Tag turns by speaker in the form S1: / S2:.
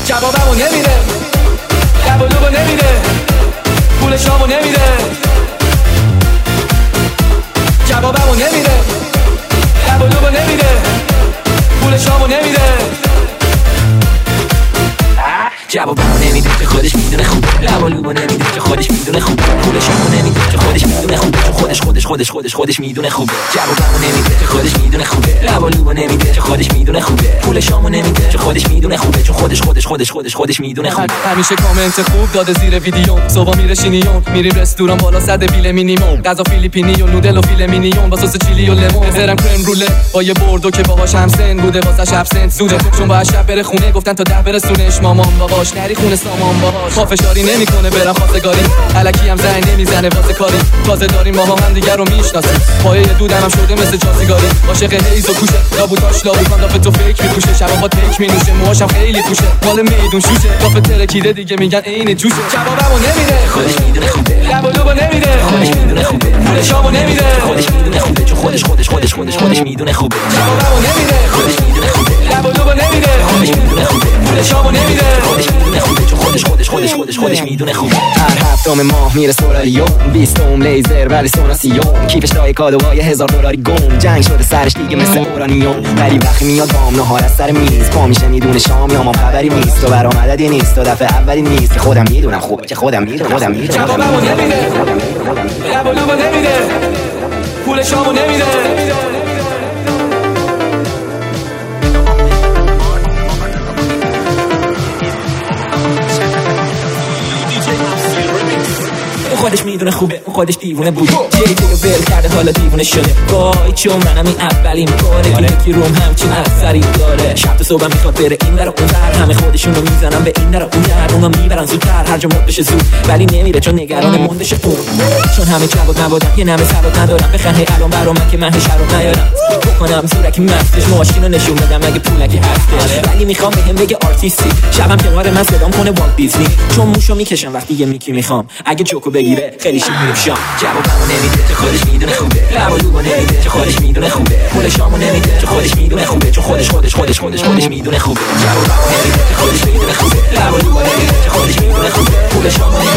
S1: جوابمو نمیده، لبو نمیده، پول شامو نمیده، جوابمو نمیده، لبو نمیده، پول شامو نمیده، جوابمو نمیده که خودش میدونه خوبه، لبو نمیده که خودش میدونه خوبه، پول شامو نمیده که خودش میدونه خوبه، چون خودش میدونه خوبه، جوابمو نمیده که خودش میدونه خوبه، لبو نمیده که خودش میدونه خوبه، پول شامو نمیده که خودش میدونه خوبه، چون خودش میدونه خوبه.
S2: همیشه کامنت خوب داده زیر ویدیو، صبح میره شینیون، میریم رستوران بالا صد بیل مینیمم، غذا فیلیپینی و نودل و فیله مینیون با سس چیلی و لیمون، زرم کرم روله با یه بردو که باهاش همسن بوده، واسش ابسنت سوده، چون باید شب بره خونه گفتن تا 10 برسونش مامان باباش، نری خونه سامان باهاش، پافشاری نمیکنه برام خواستگاری، الکی هم زنگ نمیزنه واسه کاری، تازه داریم ما هم دیگه رو میشناسیم، پایه دودم شده مثل جاسیگاری، عاشق هیز و کوشه، لابوتاش لابوتان دافه تو فکر میپوشه، شبا با تک مینوشه، موهاشم خیلی پوشه، مال میدون شوشه، دافه ترکیده دیگه میگن عین جوشه، جوابمو نمیده
S1: خودش میدونه خوبه،
S2: لبو نمیده
S1: خودش میدونه خوبه،
S2: پول شامو نمیده
S1: خودش میدونه خوبه، چون خودش میدونه خوبه،
S2: جوابمو نمیده
S1: خودش میدونه خوبه،
S2: لبو نمیده
S1: خودش میدونه خوبه،
S2: پول شامو نمیده
S1: خودش میدونه خوبه، چون خودش میدونه خوبه.
S3: هر هفتم ماه میره سولاریوم، 20 لیزر ولی سوناسیوم، کیفش لای کادوهای $1000 گم، جنگ شده سرش دیگه مثل اورانیوم، ولی وقتی میاد بام نهار از سر میز، پا میشه میدونه شام یا ما خبری نیست، تو برام عددی نیست، تو دفعه اولی نیست که خودم میدونم خوبه، که خودم میدونم
S2: جوابمو نمیده، لبو نمیده، پول شامو نمیده.
S1: خودش میدونه خوبه، خودش دیوونه بود، جیدی رو ول کرده حالا دیوونه شده، وای چون منم این اولین باره که یکی روم همچین اثری داره، شب تا صبح میخواد بره این ور و اون ور، همه خودشونو میزنن به این در و اون در، اونا میبرن زودتر هر جا مدش زود، ولی نمیره چون نگران موندش اون، چون همه جواب نبادم یه نمه سواد ندارم، بخنه الان برام من که من شراب نیارم، بکنم زورکی مفتش ماشینو نشون بدم اگه پولکی هستش، ولی میخوام بهم بگه آرتیستی، شبم کنار من صدام کنه والت دیزنی، چون موشو میکشم وقتی یه میکی میخوام، اگه جوکو بگیره خیلی شیک میرم شام، جوابمو نمیده که خودش میدونه خوبه، لبو نمیده که خودش میدونه خوبه، پول شامو نمیده که خودش میدونه خوبه، چون خودش میدونه خوبه، جوابمو نمیده که خودش میدونه خوبه، لبو نمیده که خودش میدونه خوبه، پول شامو